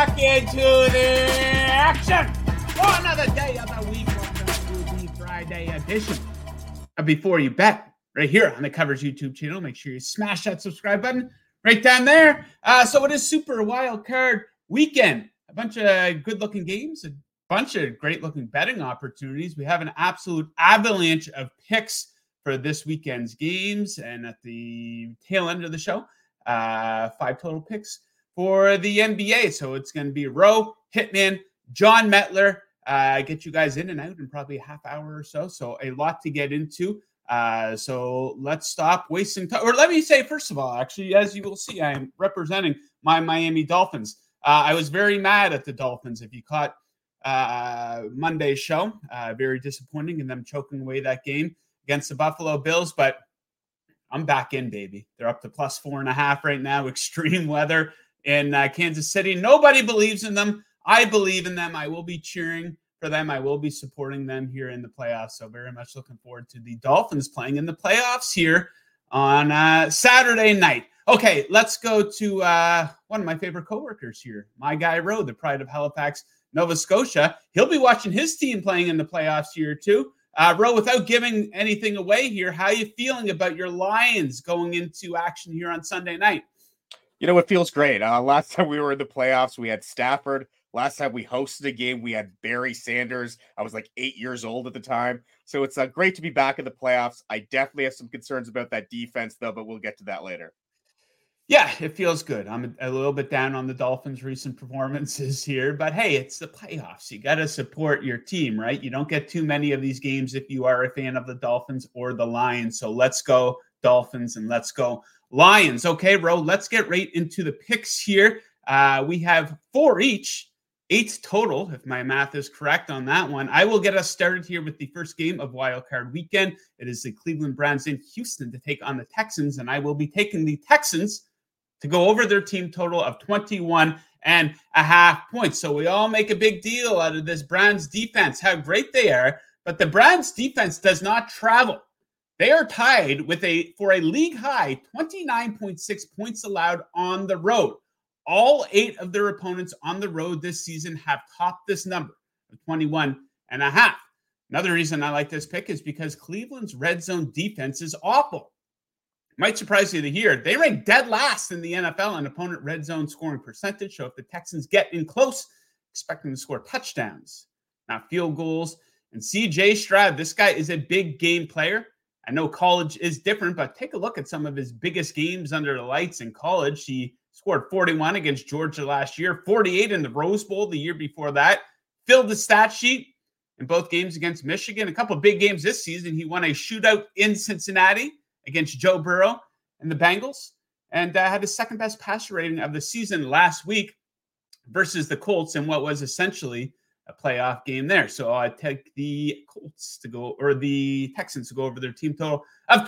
back into the action for another day of the week. Welcome to the Friday edition of Before You Bet, right here on the Covers YouTube channel. Make sure you smash that subscribe button right down there. So it is Super Wild Card Weekend. A bunch of good-looking games, a bunch of great-looking betting opportunities. We have an absolute avalanche of picks for this weekend's games, and at the tail end of the show, 5 total picks for the NBA. So it's going to be Roe, Hitman, John Metler, get you guys in and out in probably a half hour or so. So a lot to get into. So let's stop wasting time. Or let me say, first of all, actually, as you will see, I am representing my Miami Dolphins. I was very mad at the Dolphins. If you caught Monday's show, very disappointing in them choking away that game against the Buffalo Bills. But I'm back in, baby. They're up to plus 4.5 right now. Extreme weather in Kansas City. Nobody believes in them. I believe in them. I will be cheering for them. I will be supporting them here in the playoffs. So very much looking forward to the Dolphins playing in the playoffs here on Saturday night. Okay, let's go to one of my favorite coworkers here, my guy Roe, the pride of Halifax, Nova Scotia. He'll be watching his team playing in the playoffs here too. Roe, without giving anything away here, how are you feeling about your Lions going into action here on Sunday night? You know, it feels great. Last time we were in the playoffs, we had Stafford. Last time we hosted a game, we had Barry Sanders. I was like 8 years old at the time. So it's great to be back in the playoffs. I definitely have some concerns about that defense, though, but we'll get to that later. Yeah, it feels good. I'm a little bit down on the Dolphins' recent performances here, but hey, it's the playoffs. You got to support your team, right? You don't get too many of these games if you are a fan of the Dolphins or the Lions. So let's go Dolphins and let's go Lions. Okay, Ro, let's get right into the picks here. We have 4 each, 8 total, if my math is correct on that one. I will get us started here with the first game of Wild Card Weekend. It is the Cleveland Browns in Houston to take on the Texans, and I will be taking the Texans to go over their team total of 21.5 points. So we all make a big deal out of this Browns defense, how great they are, but the Browns defense does not travel. They are tied with for a league high 29.6 points allowed on the road. All 8 of their opponents on the road this season have topped this number of 21.5. Another reason I like this pick is because Cleveland's red zone defense is awful. Might surprise you to hear they rank dead last in the NFL in opponent red zone scoring percentage. So if the Texans get in close, expect them to score touchdowns, not field goals. And CJ Stroud, this guy is a big game player. I know college is different, but take a look at some of his biggest games under the lights in college. He scored 41 against Georgia last year, 48 in the Rose Bowl the year before that, filled the stat sheet in both games against Michigan. A couple of big games this season. He won a shootout in Cincinnati against Joe Burrow and the Bengals, and had his second best passer rating of the season last week versus the Colts in what was essentially a playoff game there. So I take the Colts to go, or the Texans to go over their team total of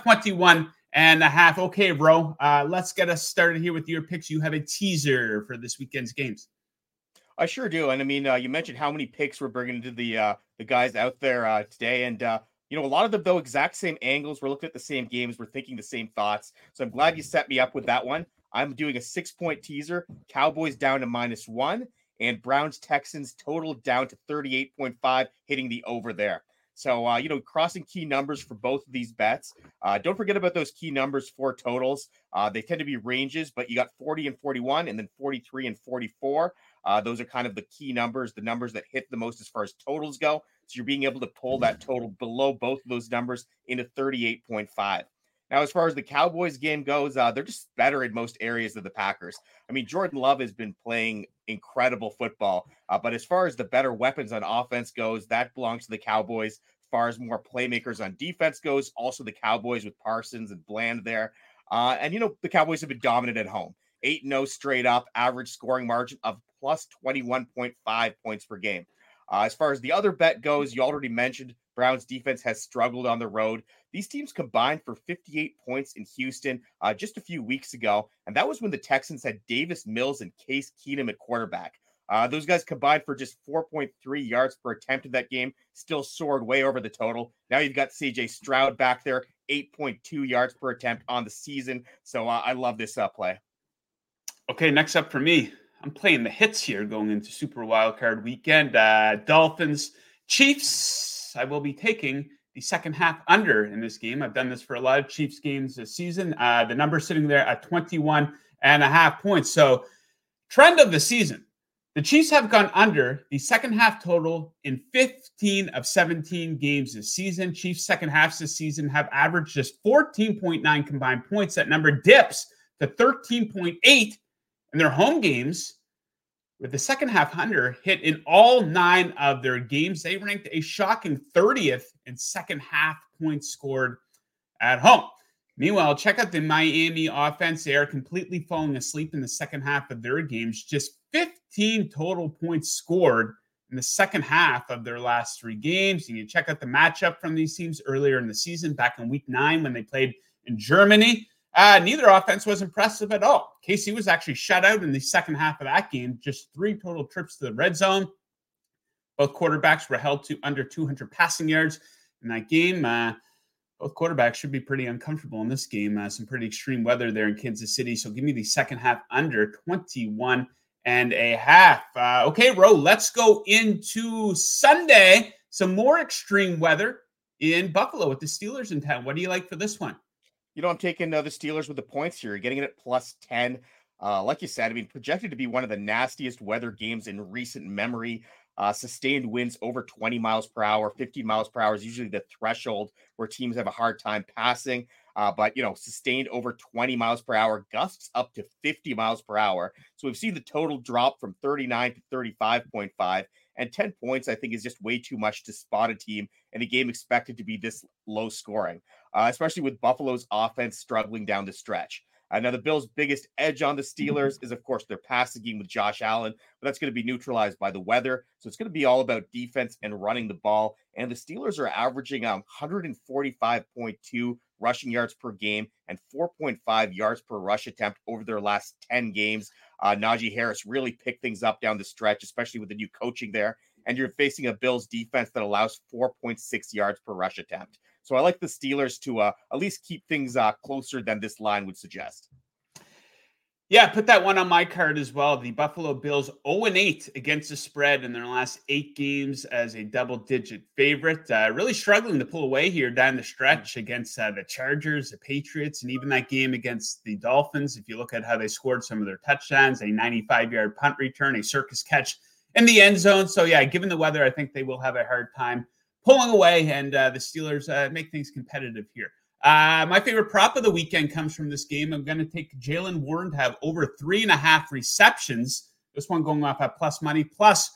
21.5. Okay, Ro, let's get us started here with your picks. You have a teaser for this weekend's games. I sure do. And I mean, you mentioned how many picks we're bringing to the guys out there today. And, you know, a lot of them, though, exact same angles. We're looking at the same games. We're thinking the same thoughts. So I'm glad you set me up with that one. I'm doing a 6-point teaser. Cowboys down to -1. And Browns Texans total down to 38.5, hitting the over there. So, you know, crossing key numbers for both of these bets. Don't forget about those key numbers for totals. They tend to be ranges, but you got 40 and 41 and then 43 and 44. Those are kind of the key numbers, the numbers that hit the most as far as totals go. So you're being able to pull that total below both of those numbers into 38.5. Now, as far as the Cowboys game goes, they're just better in most areas of the Packers. I mean, Jordan Love has been playing incredible football, but as far as the better weapons on offense goes, that belongs to the Cowboys. As far as more playmakers on defense goes, also the Cowboys with Parsons and Bland there. And, you know, the Cowboys have been dominant at home. 8-0 straight up, average scoring margin of plus 21.5 points per game. As far as the other bet goes, you already mentioned Browns defense has struggled on the road. These teams combined for 58 points in Houston just a few weeks ago, and that was when the Texans had Davis Mills and Case Keenum at quarterback. Those guys combined for just 4.3 yards per attempt in that game, still soared way over the total. Now you've got CJ Stroud back there, 8.2 yards per attempt on the season. So I love this play. Okay, next up for me, I'm playing the hits here going into Super Wildcard Weekend. Dolphins, Chiefs. I will be taking the second half under in this game. I've done this for a lot of Chiefs games this season. The number sitting there at 21.5 points. So trend of the season. The Chiefs have gone under the second half total in 15 of 17 games this season. Chiefs second halves this season have averaged just 14.9 combined points. That number dips to 13.8 in their home games, with the second half under hit in all 9 of their games. They ranked a shocking 30th in second half points scored at home. Meanwhile, check out the Miami offense. They are completely falling asleep in the second half of their games. Just 15 total points scored in the second half of their last 3 games. You can check out the matchup from these teams earlier in the season, back in week 9 when they played in Germany. Neither offense was impressive at all. KC was actually shut out in the second half of that game. Just 3 total trips to the red zone. Both quarterbacks were held to under 200 passing yards in that game. Both quarterbacks should be pretty uncomfortable in this game. Some pretty extreme weather there in Kansas City. So give me the second half under 21.5. Okay, Ro, let's go into Sunday. Some more extreme weather in Buffalo with the Steelers in town. What do you like for this one? I'm taking the Steelers with the points here, getting it at +10. Like you said, I mean, projected to be one of the nastiest weather games in recent memory. Sustained winds over 20 miles per hour, 15 miles per hour is usually the threshold where teams have a hard time passing. But sustained over 20 miles per hour, gusts up to 50 miles per hour. So we've seen the total drop from 39 to 35.5. And 10 points, I think, is just way too much to spot a team in a game expected to be this low scoring, especially with Buffalo's offense struggling down the stretch. Now, the Bills' biggest edge on the Steelers is, of course, their passing game with Josh Allen, but that's going to be neutralized by the weather. So it's going to be all about defense and running the ball. And the Steelers are averaging 145.2 rushing yards per game and 4.5 yards per rush attempt over their last 10 games. Najee Harris really picked things up down the stretch, especially with the new coaching there. And you're facing a Bills defense that allows 4.6 yards per rush attempt. So I like the Steelers to at least keep things closer than this line would suggest. Yeah, put that one on my card as well. The Buffalo Bills 0-8 against the spread in their last 8 games as a double-digit favorite. Really struggling to pull away here down the stretch against the Chargers, the Patriots, and even that game against the Dolphins. If you look at how they scored some of their touchdowns, a 95-yard punt return, a circus catch in the end zone. So, yeah, given the weather, I think they will have a hard time pulling away, and the Steelers make things competitive here. My favorite prop of the weekend comes from this game. I'm going to take Jaylen Warren to have over 3.5 receptions. This one going off at plus money, plus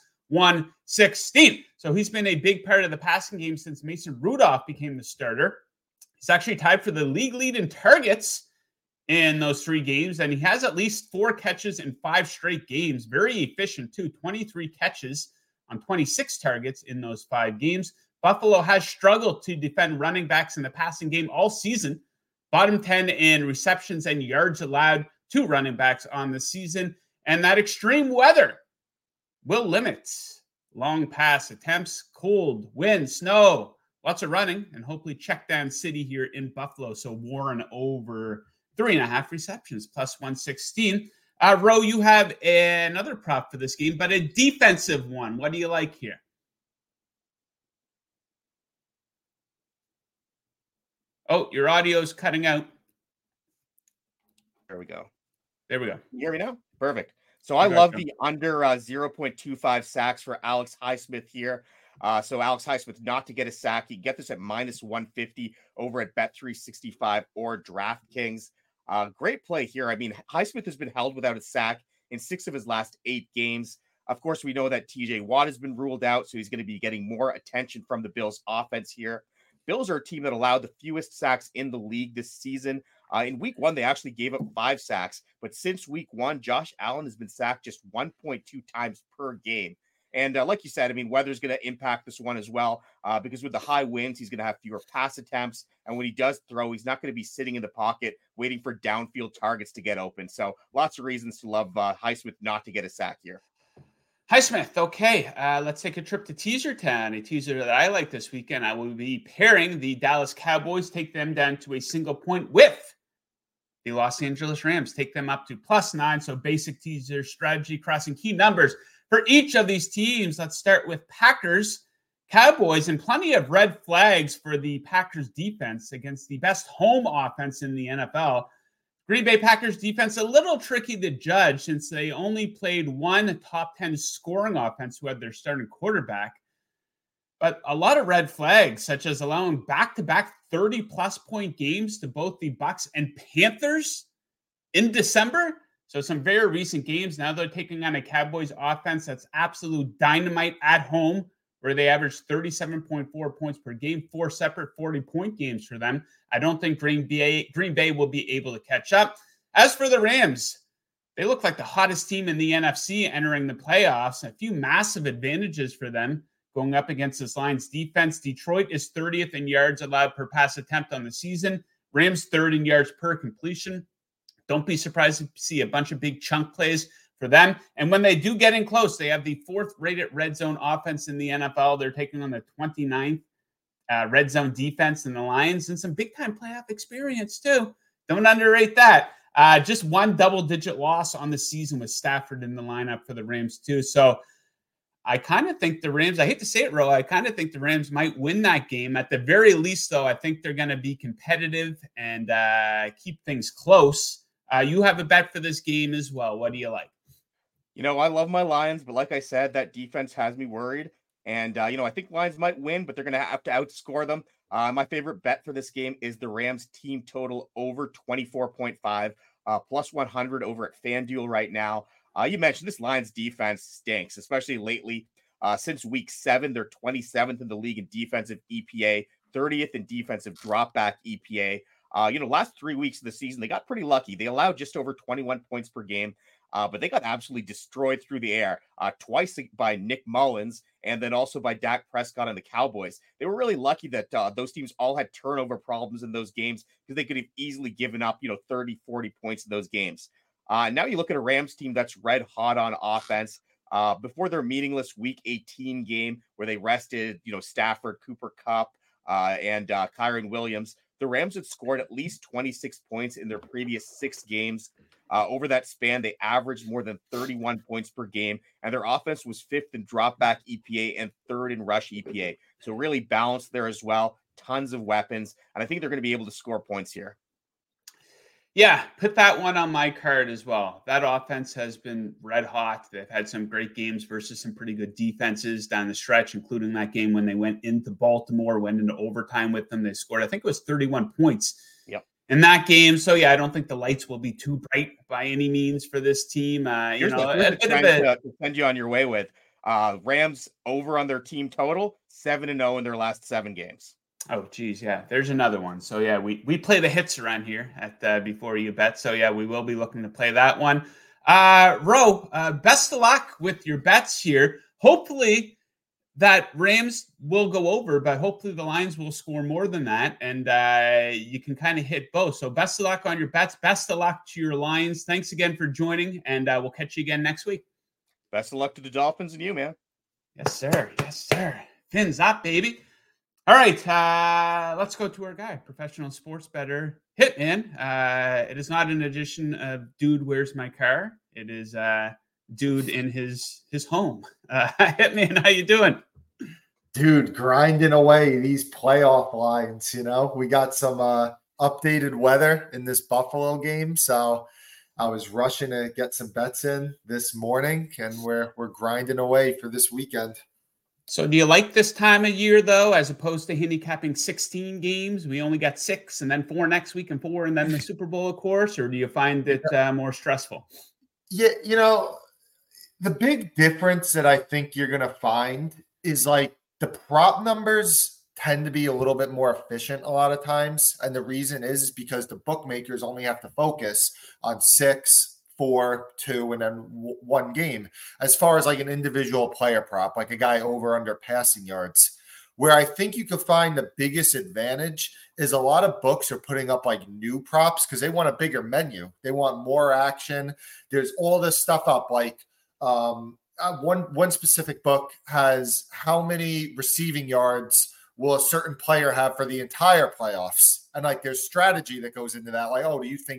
116. So he's been a big part of the passing game since Mason Rudolph became the starter. He's actually tied for the league lead in targets in those 3 games, and he has at least 4 catches in 5 straight games. Very efficient, too. 23 catches on 26 targets in those 5 games. Buffalo has struggled to defend running backs in the passing game all season. Bottom 10 in receptions and yards allowed to running backs on the season. And that extreme weather will limit long pass attempts, cold, wind, snow, lots of running, and hopefully check down city here in Buffalo. So Warren over 3.5 receptions, plus 116. Ro, you have another prop for this game, but a defensive one. What do you like here? Oh, your audio's cutting out. There we go. There we go. You hear me now? Perfect. So I love the under 0.25 sacks for Alex Highsmith here. So Alex Highsmith not to get a sack. You get this at minus 150 over at Bet365 or DraftKings. Great play here. I mean, Highsmith has been held without a sack in 6 of his last 8 games. Of course, we know that TJ Watt has been ruled out, so he's going to be getting more attention from the Bills offense here. Bills are a team that allowed the fewest sacks in the league this season. In week 1, they actually gave up 5 sacks. But since week 1, Josh Allen has been sacked just 1.2 times per game. And like you said, I mean, weather's going to impact this one as well, because with the high winds, he's going to have fewer pass attempts. And when he does throw, he's not going to be sitting in the pocket waiting for downfield targets to get open. So lots of reasons to love Highsmith not to get a sack here. Highsmith, okay. Let's take a trip to Teaser Town, a teaser that I like this weekend. I will be pairing the Dallas Cowboys, take them down to a single point with the Los Angeles Rams. Take them up to +9. So basic teaser strategy, crossing key numbers for each of these teams. Let's start with Packers, Cowboys, and plenty of red flags for the Packers defense against the best home offense in the NFL. Green Bay Packers defense, a little tricky to judge since they only played one top 10 scoring offense who had their starting quarterback. But a lot of red flags, such as allowing back-to-back 30-plus point games to both the Bucs and Panthers in December. So some very recent games. Now they're taking on a Cowboys offense that's absolute dynamite at home, where they averaged 37.4 points per game, 4 separate 40-point games for them. I don't think Green Bay will be able to catch up. As for the Rams, they look like the hottest team in the NFC entering the playoffs. A few massive advantages for them going up against this Lions defense. Detroit is 30th in yards allowed per pass attempt on the season. Rams 3rd in yards per completion. Don't be surprised to see a bunch of big chunk plays for them. And when they do get in close, they have the 4th rated red zone offense in the NFL. They're taking on the 29th red zone defense in the Lions, and some big time playoff experience too. Don't underrate that. Just one double-digit loss on the season with Stafford in the lineup for the Rams too. So I kind of think the Rams, I hate to say it, Ro, I kind of think the Rams might win that game. At the very least, though, I think they're going to be competitive and keep things close. You have a bet for this game as well. What do you like? You know, I love my Lions, but like I said, that defense has me worried. And, I think Lions might win, but they're going to have to outscore them. My favorite bet for this game is the Rams team total over 24.5, plus 100 over at FanDuel right now. You mentioned this Lions defense stinks, especially lately. Since week 7, they're 27th in the league in defensive EPA, 30th in defensive dropback EPA. Last 3 weeks of the season, they got pretty lucky. They allowed just over 21 points per game, but they got absolutely destroyed through the air, twice by Nick Mullins and then also by Dak Prescott and the Cowboys. They were really lucky that those teams all had turnover problems in those games because they could have easily given up, 30, 40 points in those games. Now you look at a Rams team that's red hot on offense. Before their meaningless Week 18 game where they rested, Stafford, Cooper Kupp, and Kyren Williams, the Rams had scored at least 26 points in their previous 6 games. Over that span, they averaged more than 31 points per game, and their offense was 5th in dropback EPA and 3rd in rush EPA. So really balanced there as well. Tons of weapons, and I think they're going to be able to score points here. Yeah, put that one on my card as well. That offense has been red hot. They've had some great games versus some pretty good defenses down the stretch, including that game when they went into Baltimore, went into overtime with them. They scored, I think it was 31 points in that game. So, yeah, I don't think the lights will be too bright by any means for this team. Here's a trend to send you on your way with. Rams over on their team total, 7-0 in their last 7 games. Oh, geez, yeah. There's another one. So, yeah, we play the hits around here at Before You Bet. So, yeah, we will be looking to play that one. Ro, best of luck with your bets here. Hopefully that Rams will go over, but hopefully the Lions will score more than that, and you can kind of hit both. So, best of luck on your bets. Best of luck to your Lions. Thanks again for joining, and we'll catch you again next week. Best of luck to the Dolphins and you, man. Yes, sir. Yes, sir. Fins up, baby. All right, let's go to our guy, professional sports bettor Hitman. It is not an edition of Dude, Where's My Car? It is dude in his home. Hitman, how you doing? Dude, grinding away these playoff lines. We got some updated weather in this Buffalo game, so I was rushing to get some bets in this morning, and we're grinding away for this weekend. So do you like this time of year, though, as opposed to handicapping 16 games? We only got 6 and then 4 next week and 4 and then the Super Bowl, of course, or do you find it more stressful? Yeah, the big difference that I think you're going to find is like the prop numbers tend to be a little bit more efficient a lot of times. And the reason is because the bookmakers only have to focus on 6, 4, 2, and then 1 game. As far as like an individual player prop, like a guy over under passing yards, where I think you could find the biggest advantage is a lot of books are putting up like new props because they want a bigger menu. They want more action. There's all this stuff up. Like one specific book has how many receiving yards will a certain player have for the entire playoffs, and like there's strategy that goes into that. Like, oh, do you think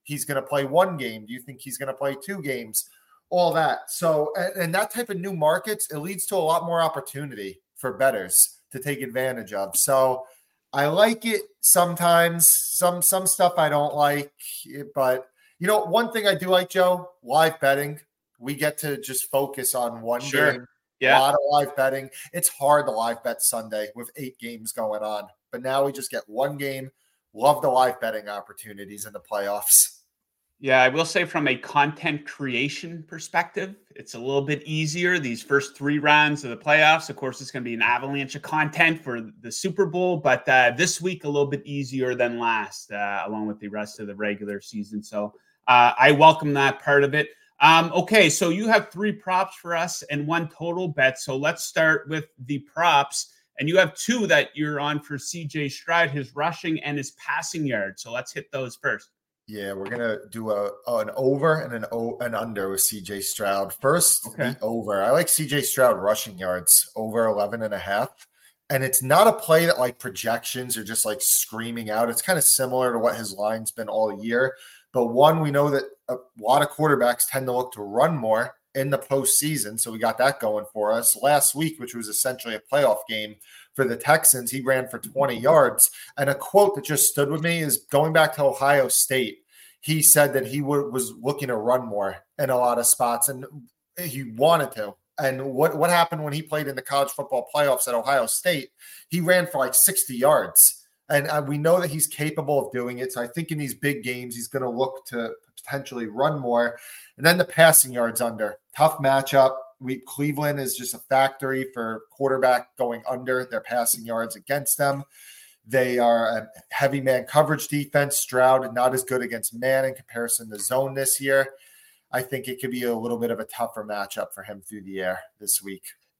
he's going to play one game? Do you think he's going to play 2 games? All that. So, and that type of new markets, it leads to a lot more opportunity for bettors to take advantage of. So I like it sometimes. Some stuff I don't like, but one thing I do like, Joe, live betting. We get to just focus on one game. Yeah. A lot of live betting. It's hard to live bet Sunday with 8 games going on, but now we just get one game. Love the live betting opportunities in the playoffs. Yeah, I will say from a content creation perspective, it's a little bit easier. These first 3 rounds of the playoffs, of course, it's going to be an avalanche of content for the Super Bowl, but this week a little bit easier than last, along with the rest of the regular season. So I welcome that part of it. Okay, so you have 3 props for us and 1 total bet. So let's start with the props. And you have 2 that you're on for CJ Stroud, his rushing and his passing yard. So let's hit those first. Yeah, we're gonna do an over and an under with CJ Stroud. First, the over. I like CJ Stroud rushing yards over 11.5. And it's not a play that like projections are just like screaming out. It's kind of similar to what his line's been all year. But one, we know that a lot of quarterbacks tend to look to run more in the postseason. So we got that going for us. Last week, which was essentially a playoff game for the Texans, he ran for 20 yards. And a quote that just stood with me is going back to Ohio State. He said that he was looking to run more in a lot of spots, and he wanted to. And what happened when he played in the college football playoffs at Ohio State? He ran for like 60 yards. And we know that he's capable of doing it. So I think in these big games, he's going to look to potentially run more. And then the passing yards under. Tough matchup. Cleveland is just a factory for quarterback going under their passing yards against them. They are a heavy man coverage defense. Stroud not as good against man in comparison to zone this year. I think it could be a little bit of a tougher matchup for him through the air this week.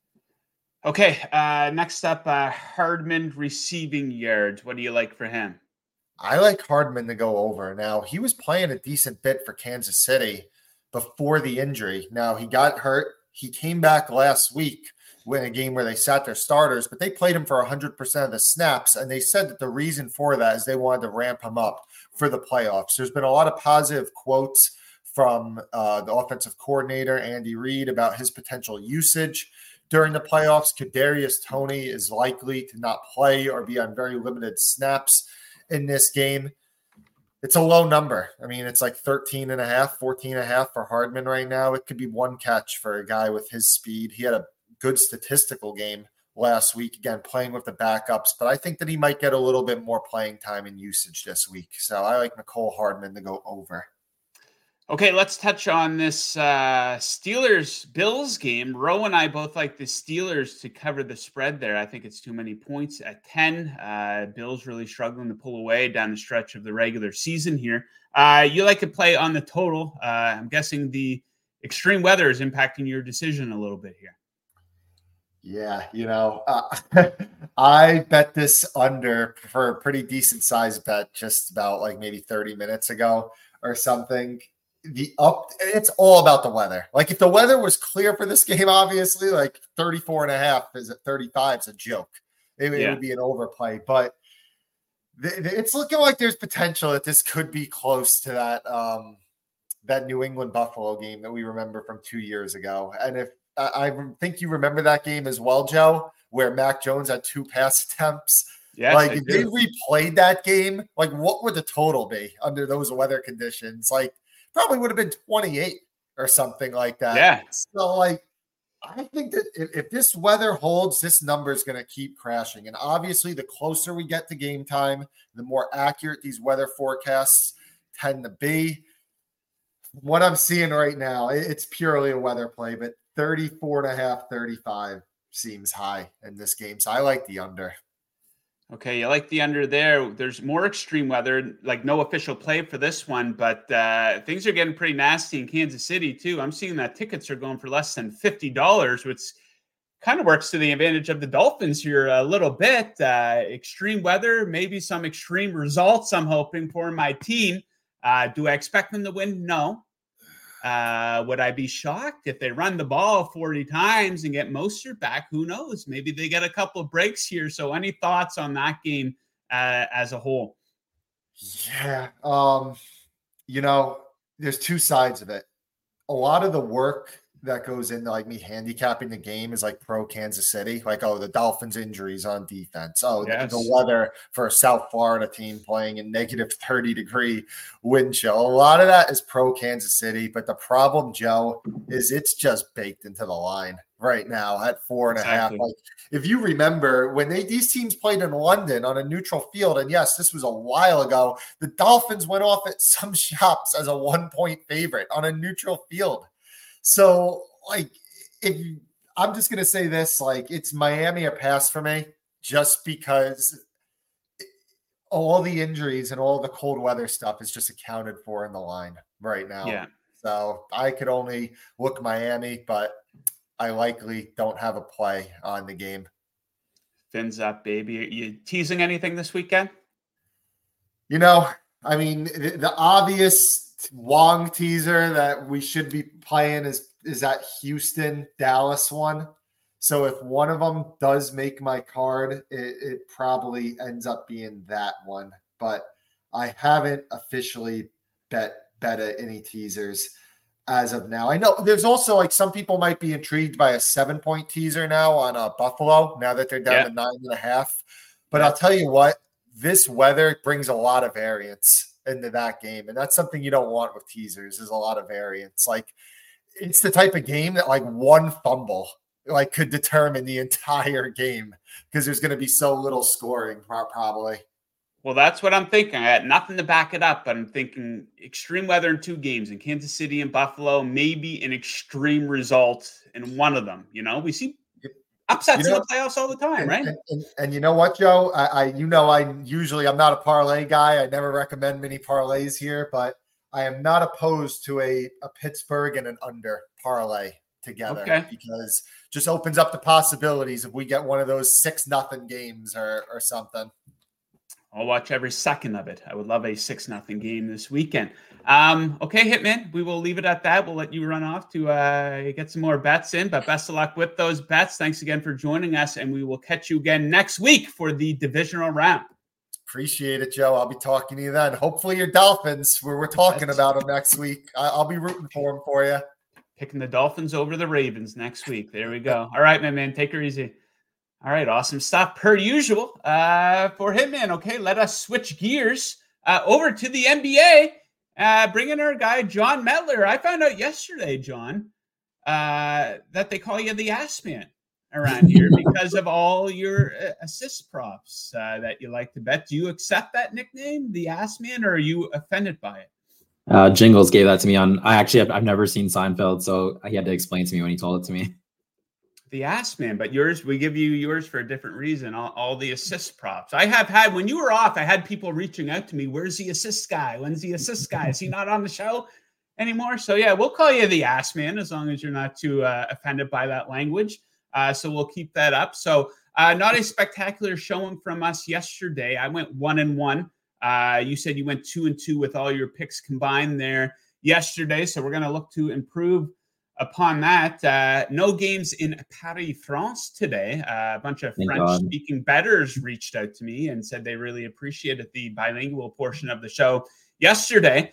Okay, next up, Hardman receiving yards. What do you like for him? I like Hardman to go over. Now, he was playing a decent bit for Kansas City before the injury. Now, he got hurt. He came back last week in a game where they sat their starters, but they played him for 100% of the snaps, and they said that the reason for that is they wanted to ramp him up for the playoffs. There's been a lot of positive quotes from the offensive coordinator, Andy Reid, about his potential usage during the playoffs. Kadarius Toney is likely to not play or be on very limited snaps in this game. It's a low number. I mean, it's like 13.5, 14.5 for Hardman right now. It could be one catch for a guy with his speed. He had a good statistical game last week, again, playing with the backups, but I think that he might get a little bit more playing time and usage this week. So I like Mecole Hardman to go over. Okay, let's touch on this Steelers-Bills game. Roe and I both like the Steelers to cover the spread there. I think it's too many points at 10. Bills really struggling to pull away down the stretch of the regular season here. You like to play on the total. I'm guessing the extreme weather is impacting your decision a little bit here. Yeah, I bet this under for a pretty decent size bet just about like maybe 30 minutes ago or something. It's all about the weather. Like if the weather was clear for this game, obviously like 34.5 is at 35 is a joke. It would be an overplay, but it's looking like there's potential that this could be close to that New England Buffalo game that we remember from 2 years ago. And if I think you remember that game as well, Joe, where Mac Jones had 2 pass attempts. Yes, like if they replayed that game, like what would the total be under those weather conditions? Like probably would have been 28 or something like that. Yeah. So like, I think that if this weather holds, this number is going to keep crashing. And obviously the closer we get to game time, the more accurate these weather forecasts tend to be. What I'm seeing right now, it's purely a weather play, but 34.5, 35 seems high in this game. So I like the under. Okay, you like the under there. There's more extreme weather, like no official play for this one, but things are getting pretty nasty in Kansas City too. I'm seeing that tickets are going for less than $50, which kind of works to the advantage of the Dolphins here a little bit. Extreme weather, maybe some extreme results I'm hoping for my team. Do I expect them to win? No. Would I be shocked if they run the ball 40 times and get Mostert back? Who knows? Maybe they get a couple of breaks here. So any thoughts on that game as a whole? Yeah. there's two sides of it. A lot of the work that goes into like me handicapping the game is like pro Kansas City, like, oh, the Dolphins injuries on defense. Oh, yes. the weather for a South Florida team playing in negative 30-degree wind chill. A lot of that is pro Kansas City. But the problem, Joe, is it's just baked into the line right now at 4.5. Like, if you remember when these teams played in London on a neutral field, and yes, this was a while ago, the Dolphins went off at some shops as a 1-point favorite on a neutral field. So, like, I'm just going to say this, like, it's Miami or pass for me, just because all the injuries and all the cold weather stuff is just accounted for in the line right now. Yeah. So I could only look Miami, but I likely don't have a play on the game. Fins up, baby. Are you teasing anything this weekend? I mean, the obvious Wong teaser that we should be playing is that Houston Dallas one. So if one of them does make my card, it probably ends up being that one. But I haven't officially bet any teasers as of now. I know there's also like some people might be intrigued by a 7-point teaser now on Buffalo now that they're down to 9.5. But I'll tell you what, this weather brings a lot of variance into that game. And that's something you don't want with teasers, is a lot of variance. Like, it's the type of game that like one fumble like could determine the entire game because there's going to be so little scoring probably. Well, that's what I'm thinking. I had nothing to back it up, but I'm thinking extreme weather in 2 games in Kansas City and Buffalo, maybe an extreme result in one of them. We see upsets in the playoffs all the time, right? And you know what, Joe? I'm not a parlay guy. I never recommend many parlays here, but I am not opposed to a Pittsburgh and an under parlay together because just opens up the possibilities if we get one of those 6-0 games or something. I'll watch every second of it. I would love a 6-0 game this weekend. Okay, Hitman, we will leave it at that. We'll let you run off to get some more bets in, but best of luck with those bets. Thanks again for joining us, and we will catch you again next week for the divisional round. Appreciate it, Joe. I'll be talking to you then. Hopefully your Dolphins, where we're talking about them next week. I'll be rooting for them for you. Picking the Dolphins over the Ravens next week. There we go. All right, my man, take her easy. All right, awesome stuff per usual for Hitman. Okay, let us switch gears over to the NBA. Bringing our guy, John Metler. I found out yesterday, John, that they call you the ass man around here because of all your assist props that you like to bet. Do you accept that nickname, the ass man, or are you offended by it? Jingles gave that to me I've never seen Seinfeld, so he had to explain to me when he told it to me. The ass man, but we give you yours for a different reason. All the assist props. I have had, when you were off, I had people reaching out to me. Where's the assist guy? When's the assist guy? Is he not on the show anymore? So yeah, we'll call you the ass man as long as you're not too offended by that language. So we'll keep that up. So not a spectacular showing from us yesterday. I went 1-1. You said you went 2-2 with all your picks combined there yesterday. So we're going to look to improve upon that. No games in Paris, France today. A bunch of French-speaking bettors reached out to me and said they really appreciated the bilingual portion of the show yesterday.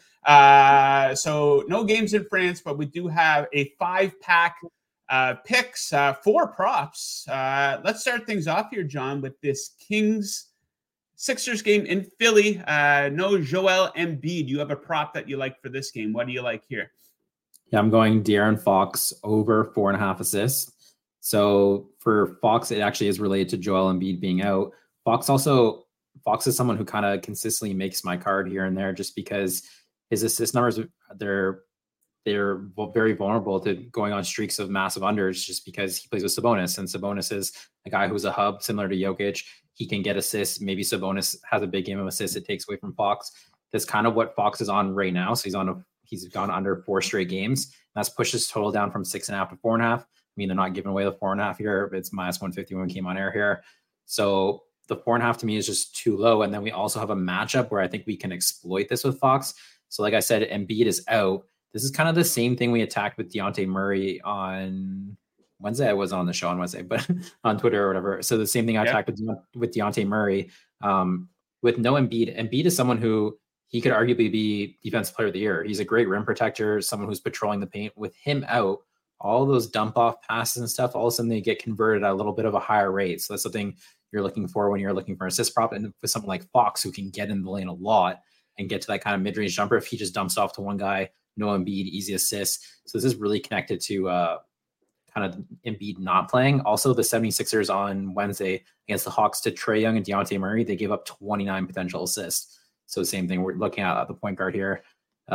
So no games in France, but we do have a 5-pack picks, 4 props. Let's start things off here, John, with this Kings-Sixers game in Philly. No Joel Embiid. You have a prop that you like for this game. What do you like here? Yeah, I'm going De'Aaron Fox over 4.5 assists. So for Fox, it actually is related to Joel Embiid being out. Fox is someone who kind of consistently makes my card here and there just because his assist numbers, they're very vulnerable to going on streaks of massive unders just because he plays with Sabonis, and Sabonis is a guy who's a hub similar to Jokic. He can get assists. Maybe Sabonis has a big game of assists. It takes away from Fox. That's kind of what Fox is on right now. So he's gone under 4 straight games. That's pushed his total down from 6.5 to 4.5. I mean, they're not giving away the 4.5 here. It's -150 when we came on air here. So the 4.5 to me is just too low. And then we also have a matchup where I think we can exploit this with Fox. So like I said, Embiid is out. This is kind of the same thing we attacked with Dejounte Murray on Wednesday. I wasn't on the show on Wednesday, but on Twitter or whatever. So the same thing I attacked with Dejounte Murray. With no Embiid. Embiid is someone who he could arguably be defensive player of the year. He's a great rim protector, someone who's patrolling the paint. With him out, all those dump off passes and stuff, all of a sudden they get converted at a little bit of a higher rate. So that's something you're looking for when you're looking for an assist prop. And with someone like Fox, who can get in the lane a lot and get to that kind of mid-range jumper, if he just dumps off to one guy, no Embiid, easy assist. So this is really connected to kind of Embiid not playing. Also, the 76ers on Wednesday against the Hawks to Trae Young and Dejounte Murray, they gave up 29 potential assists. So same thing we're looking at the point guard here.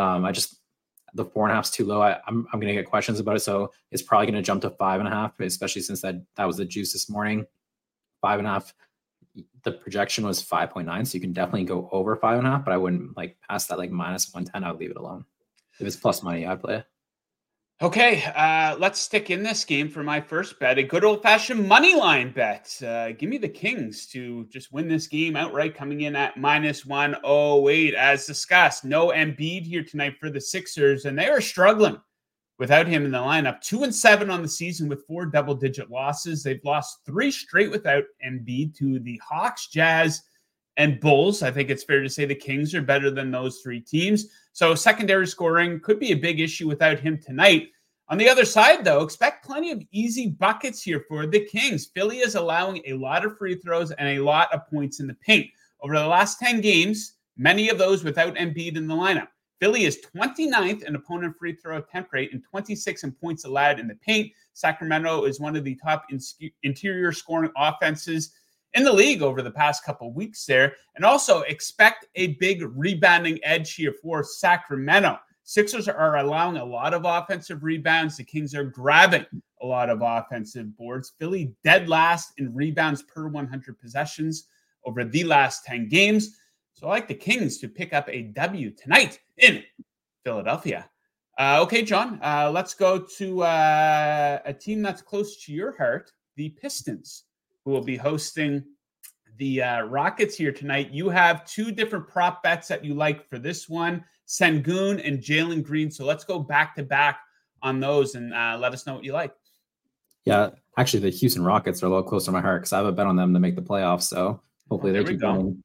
The 4.5 is too low. I'm going to get questions about it. So it's probably going to jump to 5.5, especially since that was the juice this morning. 5.5. The projection was 5.9. So you can definitely go over 5.5, but I wouldn't like pass that like minus 110. I would leave it alone. If it's plus money, I'd play it. Okay, let's stick in this game for my first bet, a good old-fashioned money line bet. Give me the Kings to just win this game outright, coming in at minus 108. As discussed, no Embiid here tonight for the Sixers, and they are struggling without him in the lineup. 2-7 on the season with 4 double-digit losses. They've lost 3 straight without Embiid to the Hawks, Jazz, and Bulls. I think it's fair to say the Kings are better than those 3 teams. So secondary scoring could be a big issue without him tonight. On the other side, though, expect plenty of easy buckets here for the Kings. Philly is allowing a lot of free throws and a lot of points in the paint. Over the last 10 games, many of those without Embiid in the lineup. Philly is 29th in opponent free throw attempt rate and 26 in points allowed in the paint. Sacramento is one of the top interior scoring offenses in the league over the past couple of weeks there. And also expect a big rebounding edge here for Sacramento. Sixers are allowing a lot of offensive rebounds. The Kings are grabbing a lot of offensive boards. Philly dead last in rebounds per 100 possessions over the last 10 games. So I like the Kings to pick up a W tonight in Philadelphia. Okay, John, let's go to a team that's close to your heart, the Pistons, who will be hosting the Rockets here tonight. You have 2 different prop bets that you like for this one, Sengun and Jalen Green. So let's go back to back on those and let us know what you like. Yeah, actually, the Houston Rockets are a little closer to my heart because I have a bet on them to make the playoffs. So hopefully they keep going.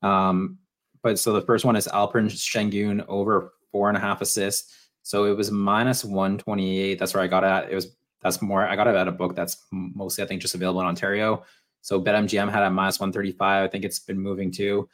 But so the first one is Alperen Sengun over 4.5 assists. So it was minus 128. That's where I got it at. I got it at a book that's mostly, I think, just available in Ontario. So BetMGM had a minus 135. I think it's been moving too.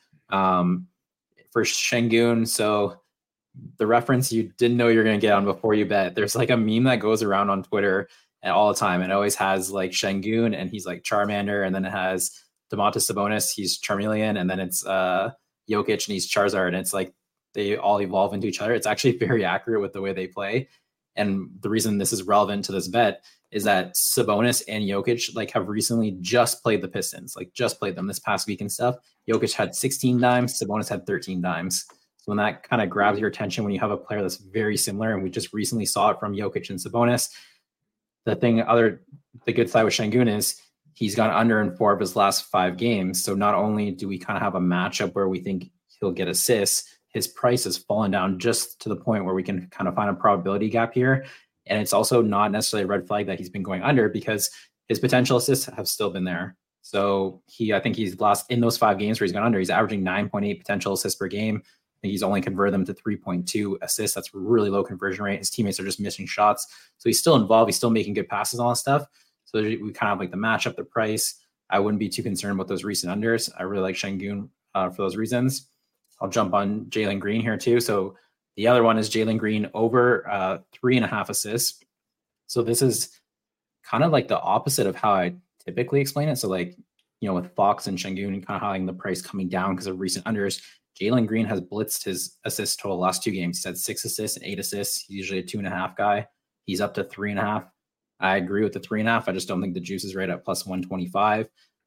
For Sengun, so the reference you didn't know you're going to get on before you bet. There's like a meme that goes around on Twitter all the time. It always has like Sengun and he's like Charmander, and then it has Domantas Sabonis, he's Charmeleon, and then it's Jokic and he's Charizard, and it's like they all evolve into each other. It's actually very accurate with the way they play. And the reason this is relevant to this bet is that Sabonis and Jokic like have recently just played the Pistons, like just played them this past week and stuff. Jokic had 16 dimes, Sabonis had 13 dimes. So when that kind of grabs your attention, when you have a player that's very similar, and we just recently saw it from Jokic and Sabonis, the good side with Sengun is he's gone under in 4 of his last 5 games. So not only do we kind of have a matchup where we think he'll get assists, his price has fallen down just to the point where we can kind of find a probability gap here. And it's also not necessarily a red flag that he's been going under because his potential assists have still been there. So I think he's lost in those 5 games where he's gone under. He's averaging 9.8 potential assists per game. I think he's only converted them to 3.2 assists. That's really low conversion rate. His teammates are just missing shots. So he's still involved. He's still making good passes on stuff. So we kind of like the matchup, the price. I wouldn't be too concerned about those recent unders. I really like Sengun for those reasons. I'll jump on Jalen Green here too. So the other one is Jalen Green over 3.5 assists. So this is kind of like the opposite of how I typically explain it. So like, with Fox and Sengun and kind of having the price coming down because of recent unders, Jalen Green has blitzed his assist total last 2 games. He's had 6 assists and 8 assists. He's usually a 2.5 guy. He's up to 3.5. I agree with the 3.5. I just don't think the juice is right at plus 125.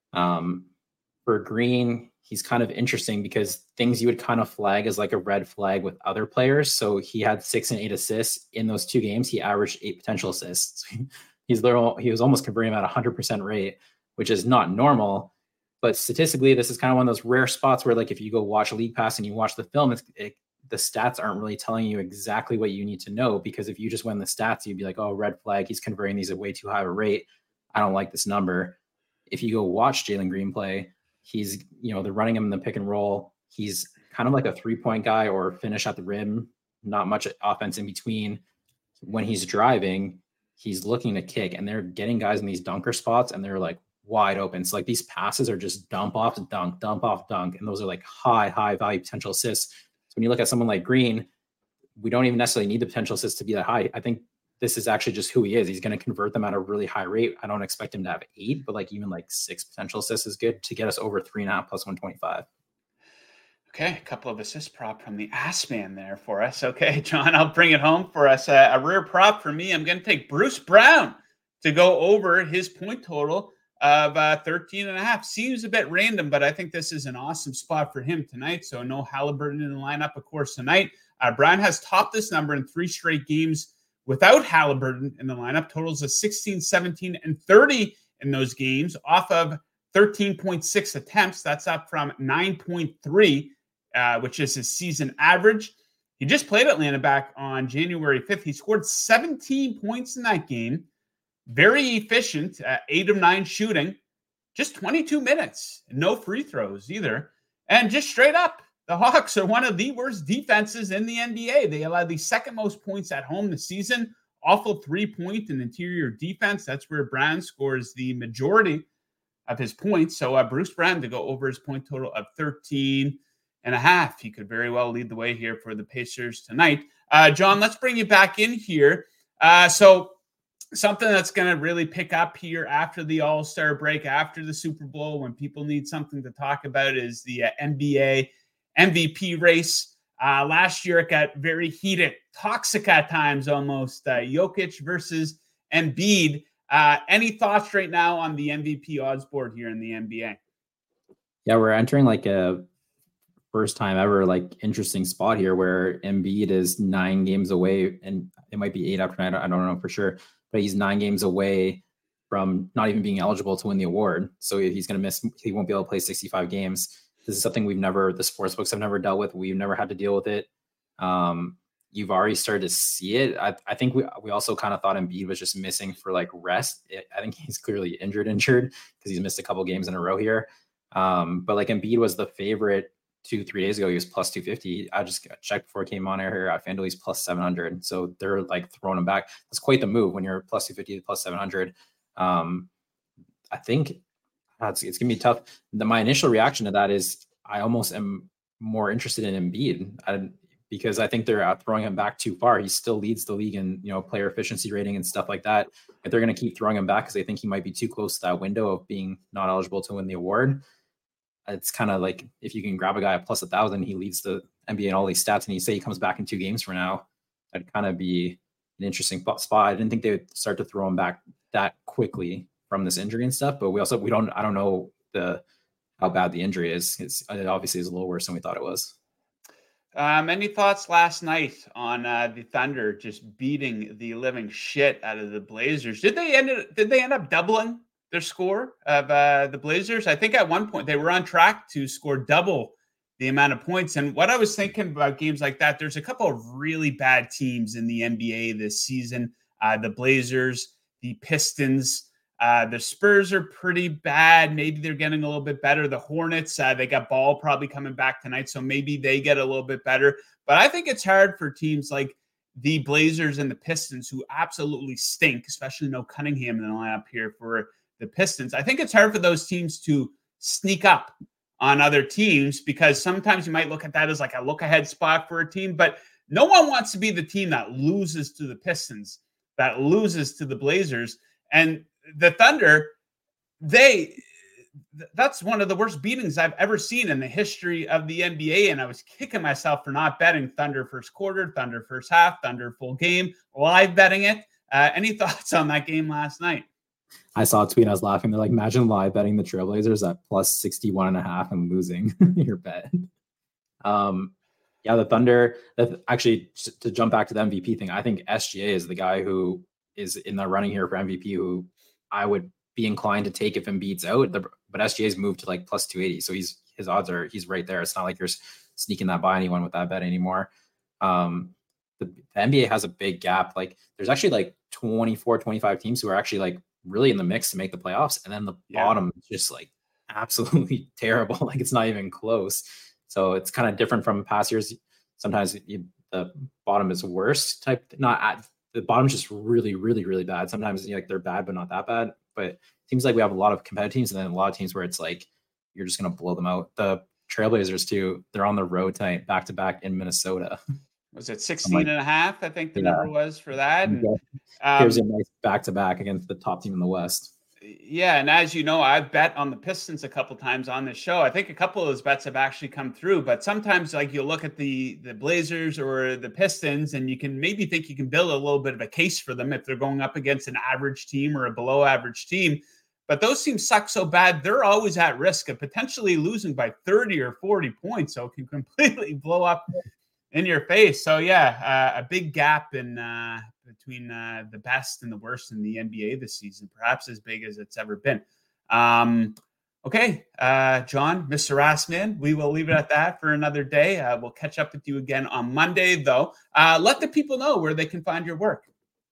For Green, he's kind of interesting because things you would kind of flag as like a red flag with other players. So he had 6 and 8 assists in those 2 games. He averaged 8 potential assists. He was almost converting at 100% rate, which is not normal. But statistically, this is kind of one of those rare spots where, like, if you go watch League Pass and you watch the film, the stats aren't really telling you exactly what you need to know, because if you just went the stats, you'd be like, oh, red flag, he's converting these at way too high of a rate. I don't like this number. If you go watch Jalen Green play, he's, they're running him in the pick and roll. He's kind of like a 3-point guy or finish at the rim, not much offense in between. When he's driving, he's looking to kick, and they're getting guys in these dunker spots, and they're like wide open. So like these passes are just dump off to dump off dunk, and those are like high value potential assists. So when you look at someone like Green, we don't even necessarily need the potential assists to be that high. I think this is actually just who he is. He's going to convert them at a really high rate. I don't expect him to have 8, but like even like 6 potential assists is good to get us over 3.5 plus 125. Okay, a couple of assist prop from the Ass Man there for us. Okay, John, I'll bring it home for us. A rare prop for me. I'm going to take Bruce Brown to go over his point total of 13.5. Seems a bit random, but I think this is an awesome spot for him tonight. So no Halliburton in the lineup, of course, tonight. Brown has topped this number in 3 straight games without Halliburton in the lineup. Totals of 16, 17, and 30 in those games off of 13.6 attempts. That's up from 9.3, which is his season average. He just played Atlanta back on January 5th. He scored 17 points in that game. Very efficient, 8 of 9 shooting, just 22 minutes. No free throws either. And just straight up, the Hawks are one of the worst defenses in the NBA. They allowed the second most points at home this season. Awful 3-point and interior defense. That's where Brown scores the majority of his points. So Bruce Brown to go over his point total of 13.5. He could very well lead the way here for the Pacers tonight. John, let's bring you back in here. So something that's going to really pick up here after the All-Star break, after the Super Bowl, when people need something to talk about, is the NBA MVP race. Last year it got very heated, toxic at times almost. Jokic versus Embiid. Any thoughts right now on the MVP odds board here in the NBA? Yeah, we're entering like a first time ever like interesting spot here where Embiid is 9 games away, and it might be 8 after 9. I don't know for sure, but he's 9 games away from not even being eligible to win the award. So he's going to miss. He won't be able to play 65 games. This is something the sports books have never dealt with. We've never had to deal with it. You've already started to see it. I think we also kind of thought Embiid was just missing for like rest. I think he's clearly injured because he's missed a couple games in a row here. But like Embiid was the favorite 2-3 days ago. He was plus 250. I just checked before I came on here at FanDuel. He's plus 700. So they're like throwing him back. That's quite the move when you're plus 250 to plus 700. I think it's going to be tough. My initial reaction to that is I almost am more interested in Embiid because I think they're throwing him back too far. He still leads the league in player efficiency rating and stuff like that. If they're going to keep throwing him back because they think he might be too close to that window of being not eligible to win the award, it's kind of like if you can grab a guy at plus 1,000, he leads the NBA in all these stats, and you say he comes back in 2 games from now, that'd kind of be an interesting spot. I didn't think they would start to throw him back that quickly from this injury and stuff, but I don't know how bad the injury is. It obviously is a little worse than we thought it was. Any thoughts last night on the Thunder just beating the living shit out of the Blazers? Did they end up doubling their score of the Blazers? I think at one point they were on track to score double the amount of points. And what I was thinking about games like that, there's a couple of really bad teams in the NBA this season. The Blazers, the Pistons, the Spurs are pretty bad. Maybe they're getting a little bit better. The Hornets, they got Ball probably coming back tonight, so maybe they get a little bit better. But I think it's hard for teams like the Blazers and the Pistons, who absolutely stink, especially no Cunningham in the lineup here for the Pistons. I think it's hard for those teams to sneak up on other teams because sometimes you might look at that as like a look-ahead spot for a team, but no one wants to be the team that loses to the Pistons, that loses to the Blazers. And the Thunder, that's one of the worst beatings I've ever seen in the history of the NBA. And I was kicking myself for not betting Thunder first quarter, Thunder first half, Thunder full game, live betting it. Any thoughts on that game last night? I saw a tweet. I was laughing. They're like, imagine live betting the Trailblazers at plus 61.5 and losing your bet. Yeah, the Thunder, actually, to jump back to the MVP thing, I think SGA is the guy who is in the running here for MVP, who I would be inclined to take if Embiid's out. But SGA's moved to like plus 280. So his odds he's right there. It's not like you're sneaking that by anyone with that bet anymore. The NBA has a big gap. Like there's actually like 24, 25 teams who are actually like really in the mix to make the playoffs. And then the bottom is just like absolutely terrible. Like it's not even close. So it's kind of different from past years. Sometimes the bottom is worse type. The bottom's just really, really, really bad. Sometimes like they're bad, but not that bad. But it seems like we have a lot of competitive teams and then a lot of teams where it's like you're just going to blow them out. The Trailblazers too, they're on the road tonight, back to back in Minnesota. Was it 16 and a half? I think the number was for that. And, here's a nice back to back against the top team in the West. Yeah, and as you know, I've bet on the Pistons a couple times on this show. I think a couple of those bets have actually come through, but sometimes like you look at the Blazers or the Pistons and you can maybe think you can build a little bit of a case for them if they're going up against an average team or a below average team. But those teams suck so bad, they're always at risk of potentially losing by 30 or 40 points. So it can completely blow up in your face. So yeah, a big gap in between the best and the worst in the NBA this season, perhaps as big as it's ever been. Okay, John, Mr. Rassman, we will leave it at that for another day. We'll catch up with you again on Monday, though. Let the people know where they can find your work.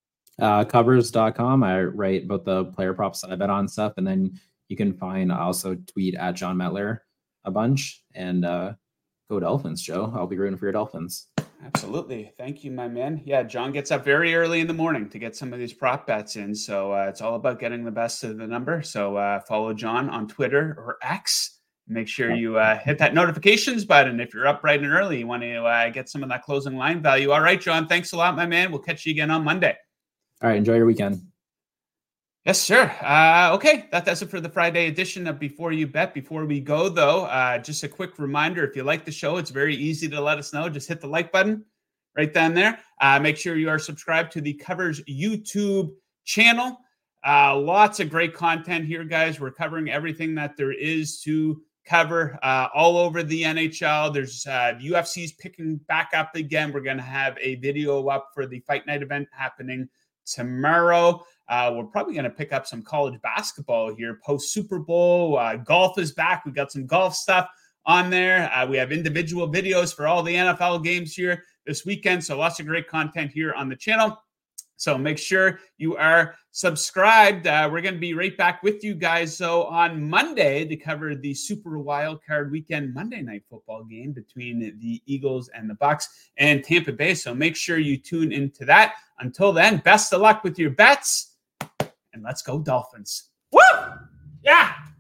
Covers.com. I write about the player props that I bet on stuff, and then you can find, I also tweet at John Metler a bunch, and go Dolphins, Joe. I'll be rooting for your Dolphins. Absolutely. Thank you, my man. Yeah, John gets up very early in the morning to get some of these prop bets in. So it's all about getting the best of the number. So follow John on Twitter or X. Make sure you hit that notifications button. If you're up bright and early, you want to get some of that closing line value. All right, John, thanks a lot, my man. We'll catch you again on Monday. All right. Enjoy your weekend. Yes, sir. Okay, that does it for the Friday edition of Before You Bet. Before we go, though, just a quick reminder, if you like the show, it's very easy to let us know. Just hit the like button right down there. Make sure you are subscribed to the Covers YouTube channel. Lots of great content here, guys. We're covering everything that there is to cover all over the NHL. There's UFC's picking back up again. We're going to have a video up for the Fight Night event happening tomorrow. We're probably going to pick up some college basketball here post Super Bowl. Golf is back. We got some golf stuff on there. We have individual videos for all the NFL games here this weekend. So lots of great content here on the channel. So make sure you are subscribed. We're going to be right back with you guys. So on Monday to cover the Super Wild Card Weekend Monday Night Football game between the Eagles and the Bucs and Tampa Bay. So make sure you tune into that. Until then, best of luck with your bets. And let's go Dolphins. Woo! Yeah!